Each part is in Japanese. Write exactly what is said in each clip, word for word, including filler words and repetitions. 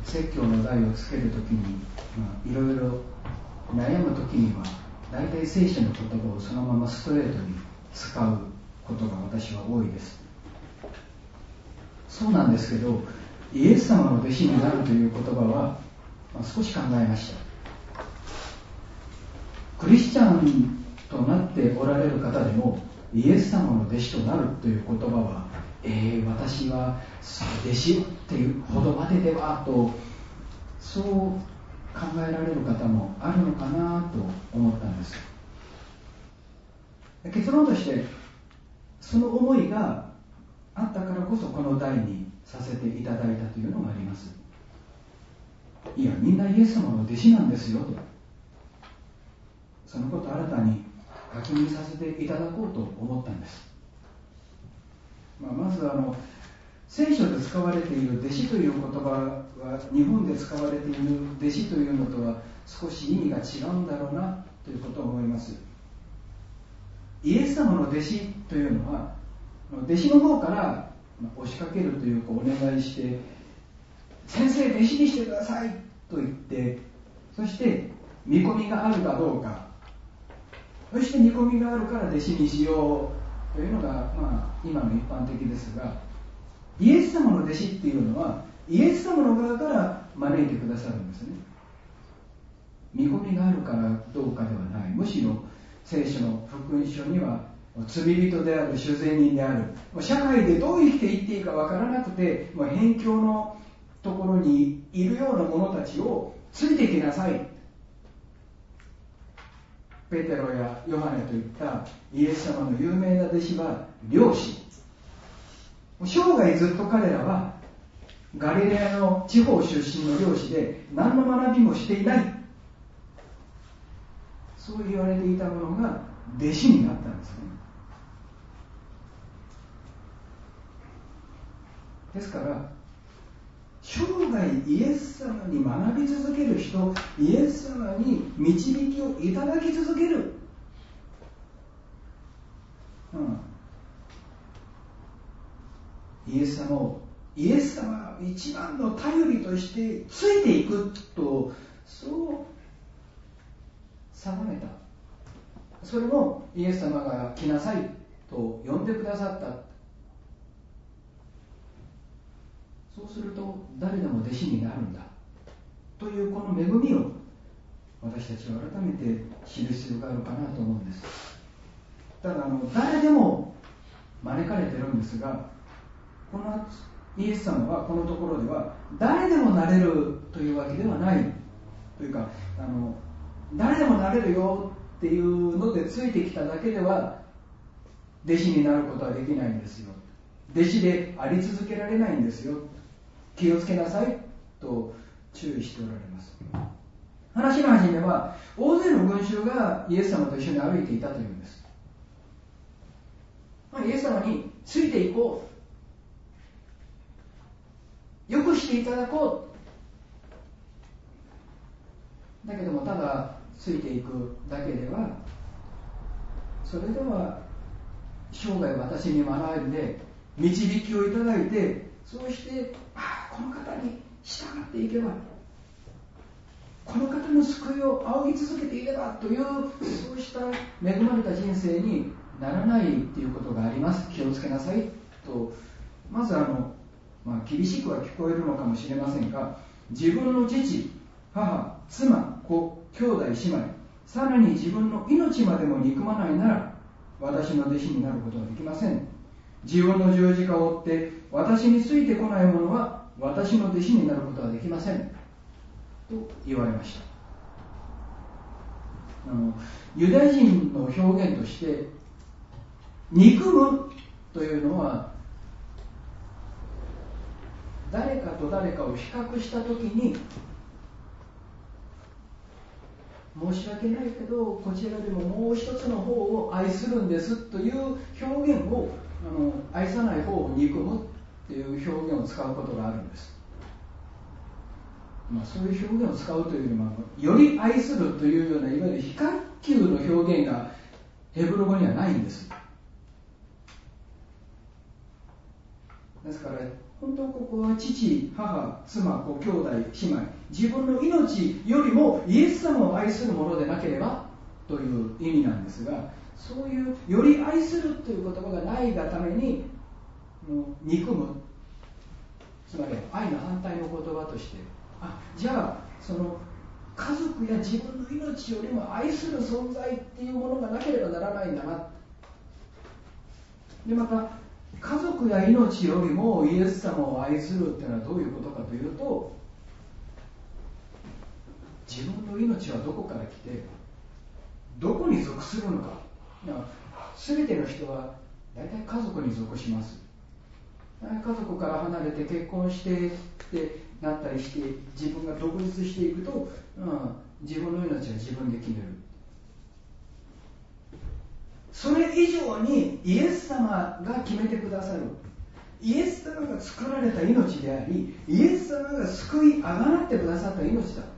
説教の題をつけるときに、まあ、いろいろ悩むときには大体聖書の言葉をそのままストレートに使うことが私は多いです。そうなんですけど、イエス様の弟子になるという言葉は、まあ、少し考えました。クリスチャンとなっておられる方でもイエス様の弟子となるという言葉は、えー、私は弟子っていうほどまでではとそう考えられる方もあるのかなと思ったんです。結論としてその思いがあったからこそこの題にさせていただいたというのがあります。いや、みんなイエス様の弟子なんですよと、そのことを新たに確認させていただこうと思ったんです。まあ、まずあの聖書で使われている弟子という言葉は日本で使われている弟子というのとは少し意味が違うんだろうなということを思います。イエス様の弟子というのは弟子の方から押しかけるというかお願いして、先生弟子にしてくださいと言って、そして見込みがあるかどうか、そして見込みがあるから弟子にしようというのが、まあ、今の一般的ですが、イエス様の弟子っていうのはイエス様の側から招いてくださるんですね。見込みがあるからどうかではない。むしろ聖書の福音書には罪人である、主税人である、社会でどう生きていっていいかわからなくて辺境のところにいるような者たちをついていきなさい。ペテロやヨハネといったイエス様の有名な弟子は漁師。生涯ずっと彼らはガリレアの地方出身の漁師で何の学びもしていない、そう言われていたものが弟子になったんですね。ですから生涯イエス様に学び続ける人、イエス様に導きをいただき続ける、うん、イエス様をイエス様一番の頼りとしてついていくと、そう定めた。それもイエス様が来なさいと呼んでくださった。そうすると誰でも弟子になるんだというこの恵みを私たちは改めて知る必要があるかなと思うんです。ただあの誰でも招かれてるんですが、このイエス様はこのところでは誰でもなれるというわけではないというか、あの誰でもなれるよっていうのでついてきただけでは弟子になることはできないんですよ。弟子であり続けられないんですよ。気をつけなさいと注意しておられます。話の始めは大勢の群衆がイエス様と一緒に歩いていたというんです。イエス様についていこう、よくしていただこう。だけどもただついていくだけでは、それでは生涯私に学んで導きをいただいて、そうしてあこの方に従っていけば、この方の救いを仰ぎ続けていればという、そうした恵まれた人生にならないということがあります。気をつけなさいと、まずあの、まあ、厳しくは聞こえるのかもしれませんが、自分の父、母、妻、子、兄弟、姉妹、さらに自分の命までも憎まないなら私の弟子になることはできません。自分の十字架を追って私についてこない者は私の弟子になることはできませんと言われました。あのユダヤ人の表現として憎むというのは、誰かと誰かを比較したときに、申し訳ないけどこちらでももう一つの方を愛するんですという表現を、あの愛さない方を憎むという表現を使うことがあるんです。まあ、そういう表現を使うというよりも、より愛するというような、いわゆる非角球の表現がヘブル語にはないんです。ですから本当ここは父、母、妻、子、兄弟、姉妹、自分の命よりもイエス様を愛するものでなければという意味なんですが、そういうより愛するという言葉がないがために憎む、つまり愛の反対の言葉として、あ、じゃあその家族や自分の命よりも愛する存在っていうものがなければならないんだな。でまた家族や命よりもイエス様を愛するっていうのはどういうことかというと、自分の命はどこから来てどこに属するのか。全ての人は大体家族に属します。家族から離れて結婚してってなったりして、自分が独立していくと、うん、自分の命は自分で決める。それ以上にイエス様が決めてくださる、イエス様が作られた命であり、イエス様が救いあがなってくださった命だ。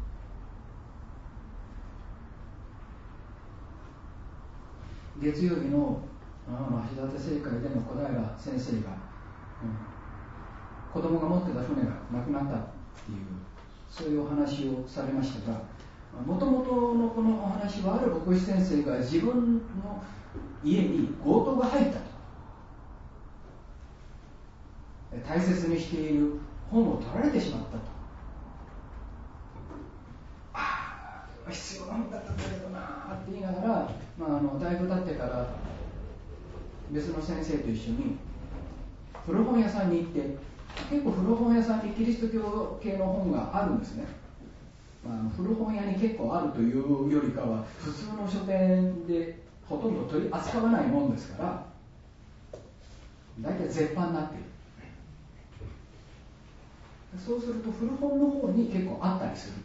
月曜日の橋立聖会での小平先生が、うん、子供が持ってた船がなくなったっていうそういうお話をされましたが、もともとのこのお話はある牧師先生が自分の家に強盗が入ったと、大切にしている本を取られてしまったと。ああ必要な本だったんだけどなって言いながら、まあ、あのだいぶ経ってから別の先生と一緒に古本屋さんに行って、結構古本屋さんにキリスト教系の本があるんですね。まあ、古本屋に結構あるというよりかは普通の書店でほとんど取り扱わないもんですから、大体絶版になっている。そうすると古本の方に結構あったりする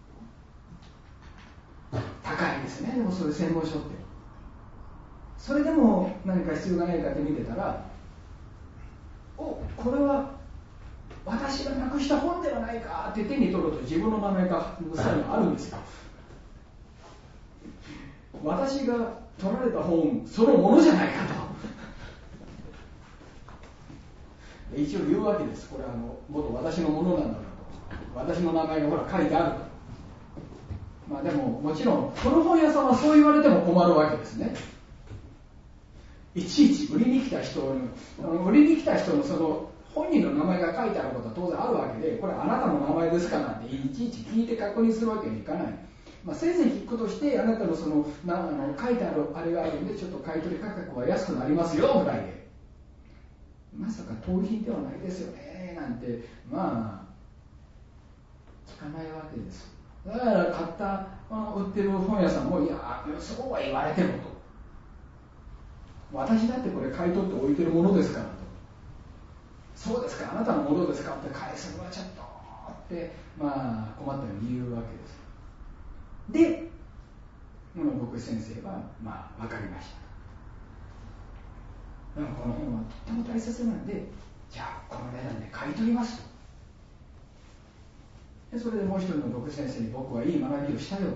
と。高いですね、でもそういう専門書って。それでも何か必要がないかって見てたら、お、これは私がなくした本ではないかって手に取ると自分の名前が下にあるんですよ。私が取られた本そのものじゃないかと一応言うわけです。これはあの元私のものなんだと、私の名前がほら書いてあると。まあでももちろん古本屋さんはそう言われても困るわけですね。いちいち売りに来た人の売りに来た人のその本人の名前が書いてあることは当然あるわけで、これあなたの名前ですかなんていちいち聞いて確認するわけにいかない。まあ、せいぜい聞くことして、あなたのそのなあの書いてあるあれがあるんでちょっと買い取り価格は安くなりますよぐらいで、まさか盗品ではないですよねなんてまあ聞かないわけです。だから買った売ってる本屋さんも、いやそうは言われてもと、私だってこれ買い取って置いてるものですからと、そうですかあなたのものですかって返すのはちょっとってまあ困ったように言うわけです。でこの牧師先生はまあ分かりました。でもこの本はとっても大切なんで、じゃあこの値段で買い取りますと。でそれでもう一人の牧師先生に、僕はいい学びをしたよと、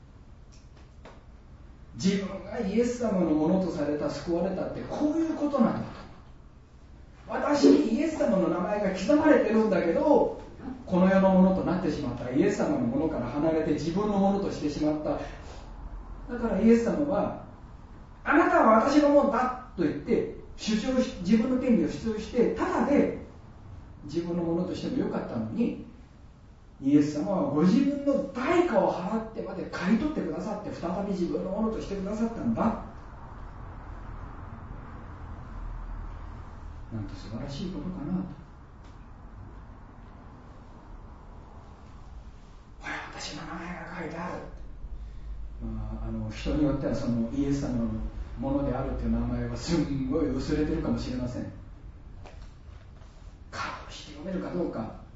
自分がイエス様のものとされた、救われたってこういうことなんだと。私にイエス様の名前が刻まれてるんだけど、この世のものとなってしまった、イエス様のものから離れて自分のものとしてしまった。だからイエス様は、あなたは私のものだと言って主張し、自分の権利を主張して、ただで自分のものとしてもよかったのに、イエス様はご自分の代価を払ってまで買い取ってくださって、再び自分のものとしてくださったんだ。なんと素晴らしいことかなと。ほら私の名前が書いてある。まあ、あの人によってはそのイエス様のものであるという名前はすんごい薄れてるかもしれません。顔して読めるかどうか。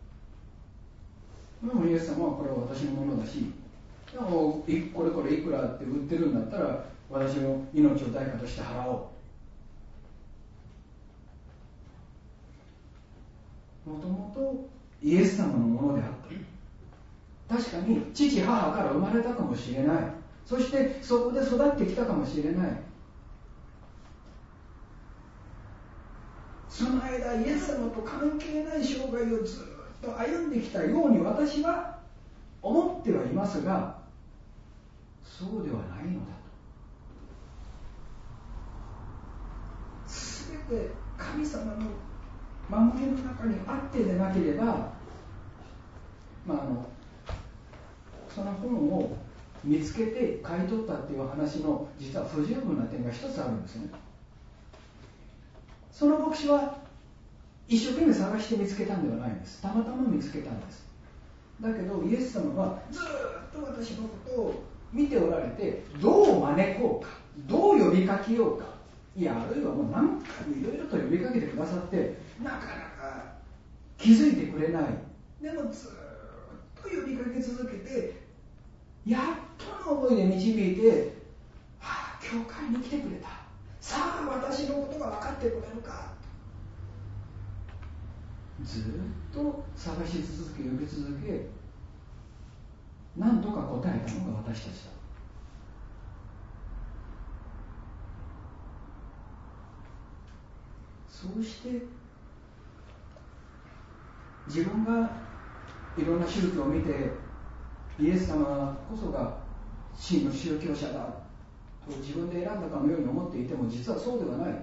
でもイエス様はこれは私のものだし、でもこれこれいくらって売ってるんだったら私の命を代価として払おう。もともとイエス様のものであった。確かに父母から生まれたかもしれない。そしてそこで育ってきたかもしれない。 その間イエス様と関係ない生涯をずっと歩んできたように私は思ってはいますが、そうではないのだと。すべて神様の守りの中にあってでなければ、まあ、あのその本を見つけて買い取ったっていう話の実は不十分な点が一つあるんですね。その牧師は一生懸命探して見つけたんではないんです。たまたま見つけたんです。だけどイエス様はずっと私のことを見ておられて、どう招こうか、どう呼びかけようか、いやあるいはもう何回もいろいろと呼びかけてくださって、なかなか気づいてくれない。でもずっと呼びかけ続けて、やっとの思いで導いて、はあ、教会に来てくれた、さあ私のことが分かってくれるか、ずっと探し続け呼び続け、何とか答えたのが私たちだ。そうして自分がいろんな宗教を見て、イエス様こそが真の宗教者だと自分で選んだかのように思っていても、実はそうではない。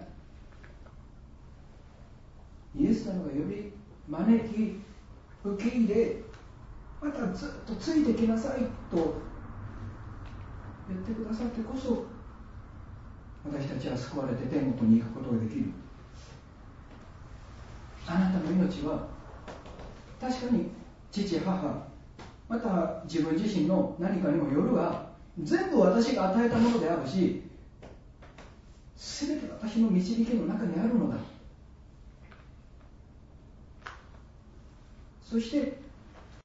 イエス様が呼び招き受け入れ、またずっとついてきなさいと言ってくださってこそ、私たちは救われて天国に行くことができる。あなたの命は確かに父、母、また自分自身の何かにもよるが、全部私が与えたものであるし、全て私の導きの中にあるのだ。そして